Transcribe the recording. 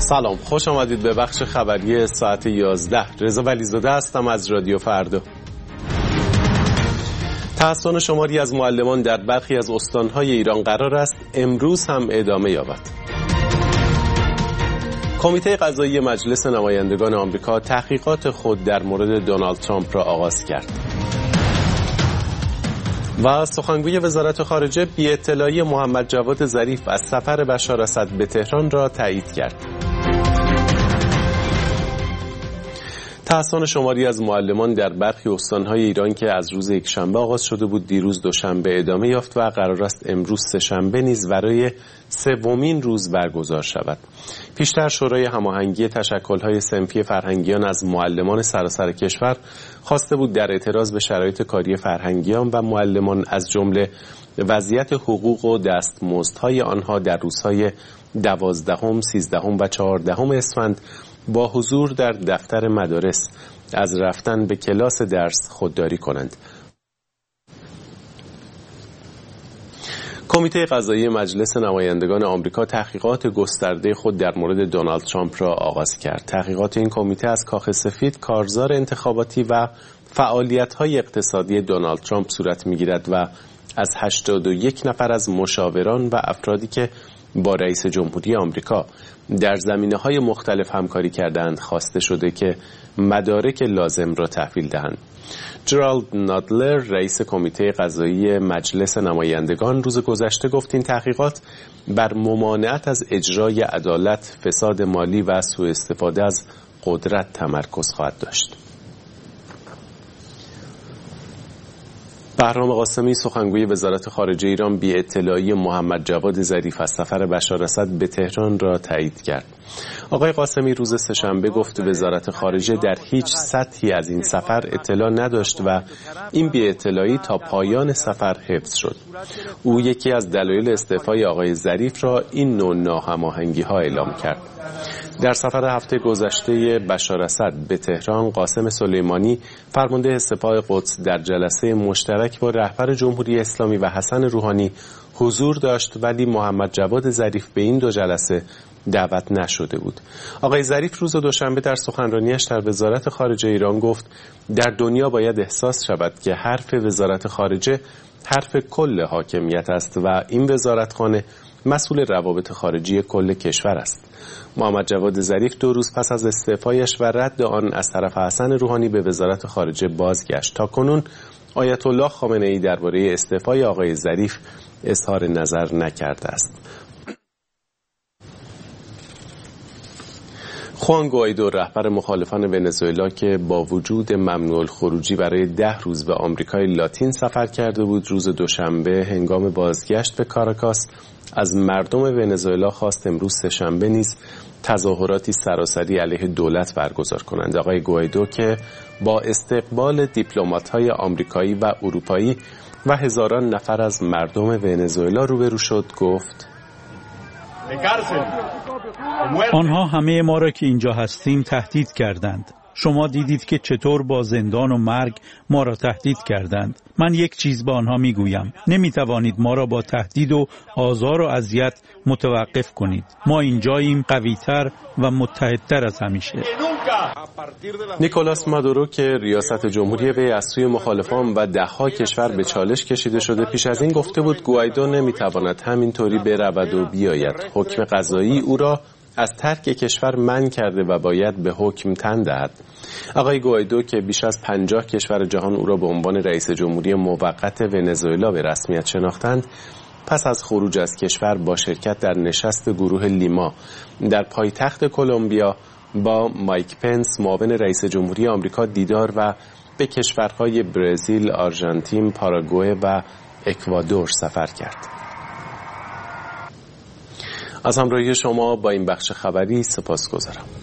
سلام، خوش آمدید به بخش خبری ساعت 11. رضا ولیزاده هستم از رادیو فردا. تحسن شماری از معلمان در برخی از استانهای ایران قرار است امروز هم ادامه یابد. کمیته قضایی مجلس نمایندگان آمریکا تحقیقات خود در مورد دونالد ترامپ را آغاز کرد. و سخنگوی وزارت خارجه بی اطلاعی محمد جواد ظریف از سفر بشار اسد به تهران را تایید کرد. تحسن شماری از معلمان در برخی استانهای ایران که از روز یکشنبه آغاز شده بود دیروز دوشنبه ادامه یافت و قرار است امروز سه‌شنبه نیز برای سومین روز برگزار شود. پیشتر شورای هماهنگی تشکل‌های صنفی فرهنگیان از معلمان سراسر کشور خواسته بود در اعتراض به شرایط کاری فرهنگیان و معلمان از جمله وضعیت حقوق و دستمزدهای آنها در روزهای 12، 13 و 14 اسفند با حضور در دفتر مدارس از رفتن به کلاس درس خودداری کنند. کمیته قضایی مجلس نمایندگان آمریکا تحقیقات گسترده خود در مورد دونالد ترامپ را آغاز کرد. تحقیقات این کمیته از کاخ سفید، کارزار انتخاباتی و فعالیت‌های اقتصادی دونالد ترامپ صورت می‌گیرد و از 81 نفر از مشاوران و افرادی که با رئیس جمهوری آمریکا در زمینه‌های مختلف همکاری کردند خواسته شده که مدارک لازم را تحویل دهند. جرالد نادلر رئیس کمیته قضایی مجلس نمایندگان روز گذشته گفت این تحقیقات بر ممانعت از اجرای عدالت، فساد مالی و سوء استفاده از قدرت تمرکز خواهد داشت. بهرام قاسمی سخنگوی وزارت خارجه ایران بی اطلاعی محمد جواد ظریف از سفر بشار اسد به تهران را تایید کرد. آقای قاسمی روز سه‌شنبه گفت وزارت خارجه در هیچ سطحی از این سفر اطلاع نداشت و این بی اطلاعی تا پایان سفر حفظ شد. او یکی از دلایل استعفای آقای ظریف را این نوع ناهماهنگی‌ها اعلام کرد. در سفر هفته گذشته بشار اسد به تهران، قاسم سلیمانی فرمانده سپاه قدس در جلسه مشترک با رهبر جمهوری اسلامی و حسن روحانی حضور داشت، ولی محمد جواد ظریف به این دو جلسه دعوت نشده بود. آقای ظریف روز دوشنبه در سخنرانیش در وزارت خارجه ایران گفت در دنیا باید احساس شود که حرف وزارت خارجه حرف کل حاکمیت است و این وزارتخانه مسئول روابط خارجی کل کشور است. محمد جواد ظریف 2 روز پس از استعفایش و رد آن از طرف حسن روحانی به وزارت خارجه بازگشت. تاکنون آیت الله خامنه‌ای درباره استعفای آقای ظریف اظهار نظر نکرده است. خوان گوایدو رهبر مخالفان ونزوئلا که با وجود ممنوع الخروجی برای 10 روز به آمریکای لاتین سفر کرده بود، روز دوشنبه هنگام بازگشت به کاراکاس از مردم ونزوئلا خواست امروز سه‌شنبه نیز تظاهراتی سراسری علیه دولت برگزار کنند. آقای گوایدو که با استقبال دیپلمات‌های آمریکایی و اروپایی و هزاران نفر از مردم ونزوئلا روبرو شد گفت آنها همه ما را که اینجا هستیم تهدید کردند. شما دیدید که چطور با زندان و مرگ ما را تهدید کردند. من یک چیز به آنها میگویم: نمیتوانید ما را با تهدید و آزار و اذیت متوقف کنید. ما اینجاییم، قوی‌تر و متحدتر از همیشه. نیکولاس مادورو که ریاست جمهوری وی از سوی مخالفان و ده‌ها کشور به چالش کشیده شده، پیش از این گفته بود گوایدو نمیتواند همینطوری برود و بیاید. حکم قضایی او را از ترک کشور منع کرده و باید به حکم تن دهد. آقای گوایدو که بیش از 50 کشور جهان او را به عنوان رئیس جمهوری موقت ونزوئلا به رسمیت شناختند، پس از خروج از کشور با شرکت در نشست گروه لیما در پایتخت کلمبیا با مایک پنس معاون رئیس جمهوری آمریکا دیدار و به کشورهای برزیل، آرژانتین، پاراگوئه و اکوادور سفر کرد. از همراهی شما با این بخش خبری سپاسگزارم.